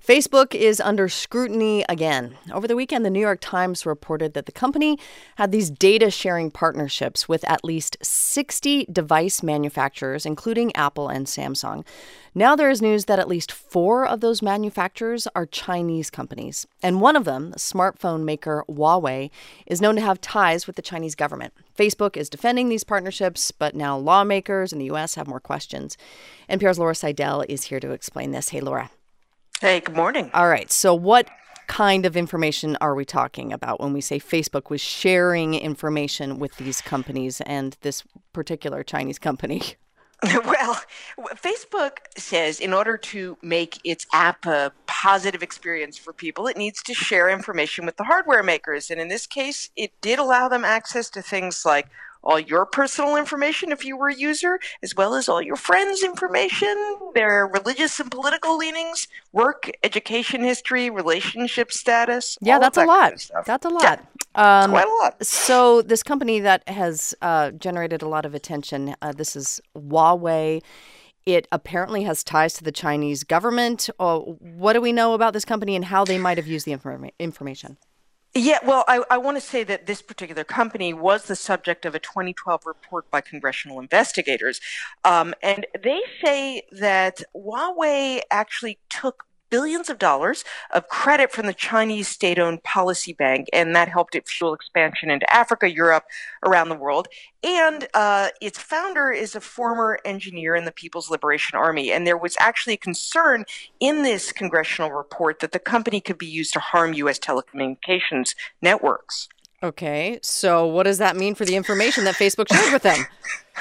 Facebook is under scrutiny again. Over the weekend, the New York Times reported that the company had these data sharing partnerships with at least 60 device manufacturers, including Apple and Samsung. Now there is news that at least 4 of those manufacturers are Chinese companies. And one of them, the smartphone maker Huawei, is known to have ties with the Chinese government. Facebook is defending these partnerships, but now lawmakers in the U.S. have more questions. NPR's Laura Seidel is here to explain this. Hey, Laura. Hey, good morning. All right. So what kind of information are we talking about when we say Facebook was sharing information with these companies and this particular Chinese company? Well, Facebook says in order to make its app a positive experience for people, it needs to share information with the hardware makers. And in this case, it did allow them access to things like all your personal information if you were a user, as well as all your friends' information, their religious and political leanings, work, education history, relationship status. Yeah, that's a lot. That's a lot. Yeah, quite a lot. So this company that has generated a lot of attention, this is Huawei. It apparently has ties to the Chinese government. What do we know about this company and how they might have used the information? Yeah, well, I want to say that this particular company was the subject of a 2012 report by congressional investigators. And they say that Huawei actually took billions of dollars of credit from the Chinese state-owned Policy Bank, and that helped it fuel expansion into Africa, Europe, around the world. And its founder is a former engineer in the People's Liberation Army, and there was actually a concern in this congressional report that the company could be used to harm U.S. telecommunications networks. Okay, so what does that mean for the information that Facebook shared with them?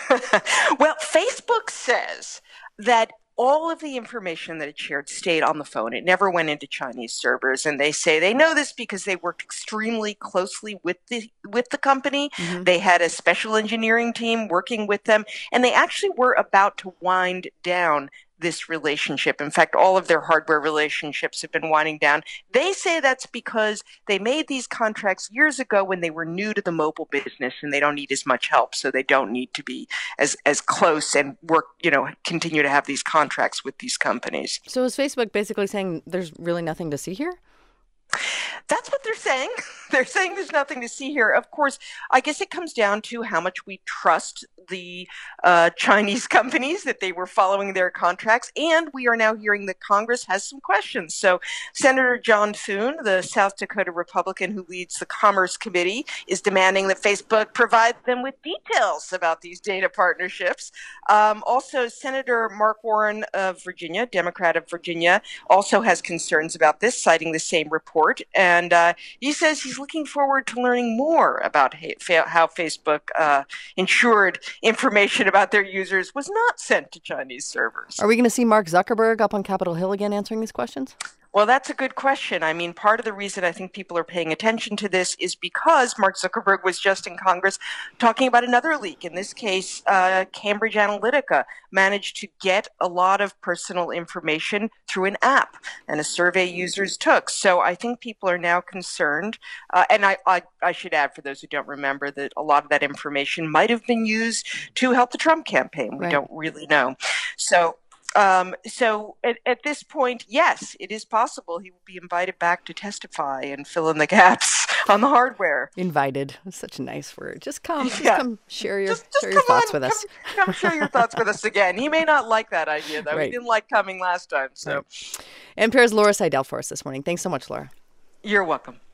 Well, Facebook says that all of the information that it shared stayed on the phone. It never went into Chinese servers. And they say they know this because they worked extremely closely with the company. Mm-hmm. They had a special engineering team working with them. And they actually were about to wind down this relationship. In fact, all of their hardware relationships have been winding down. They say that's because they made these contracts years ago when they were new to the mobile business and they don't need as much help. So they don't need to be as close and work, continue to have these contracts with these companies. So is Facebook basically saying there's really nothing to see here? That's what they're saying. They're saying there's nothing to see here. Of course, I guess it comes down to how much we trust the Chinese companies that they were following their contracts. And we are now hearing that Congress has some questions. So Senator John Thune, the South Dakota Republican who leads the Commerce Committee, is demanding that Facebook provide them with details about these data partnerships. Also, Senator Mark Warren of Virginia, Democrat of Virginia, also has concerns about this, citing the same report. And he says he's looking forward to learning more about how Facebook ensured information about their users was not sent to Chinese servers. Are we going to see Mark Zuckerberg up on Capitol Hill again answering these questions? Well, that's a good question. I mean, part of the reason I think people are paying attention to this is because Mark Zuckerberg was just in Congress talking about another leak. In this case, Cambridge Analytica managed to get a lot of personal information through an app and a survey users took. So I think people are now concerned. And I should add, for those who don't remember, that a lot of that information might have been used to help the Trump campaign. We don't really know. So at this point, yes, it is possible he will be invited back to testify and fill in the gaps on the hardware. Invited. That's such a nice word. Just come share your thoughts with us. Come share your thoughts with us again. He may not like that idea, though. Right. He didn't like coming last time. So, NPR's Laura Seidel for us this morning. Thanks so much, Laura. You're welcome.